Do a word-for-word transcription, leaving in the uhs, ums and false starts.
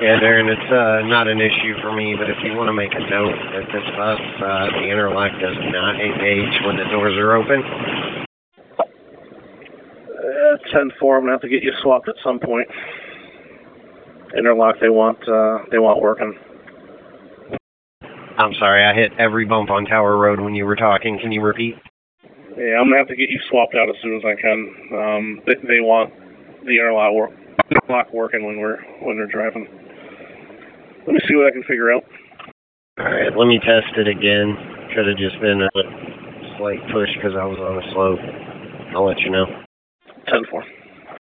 Yeah, Darren, it's uh, not an issue for me, but if you want to make a note at this bus, uh, the interlock does not engage when the doors are open. Uh, ten four, I'm going to have to get you swapped at some point. Interlock they want, uh, they want working. I'm sorry, I hit every bump on Tower Road when you were talking. Can you repeat? Yeah, I'm going to have to get you swapped out as soon as I can. Um, they, they want the interlock, work, interlock working when we're when they're driving. Let me see what I can figure out. All right, let me test it again. Could have just been a slight push because I was on a slope. I'll let you know. ten four.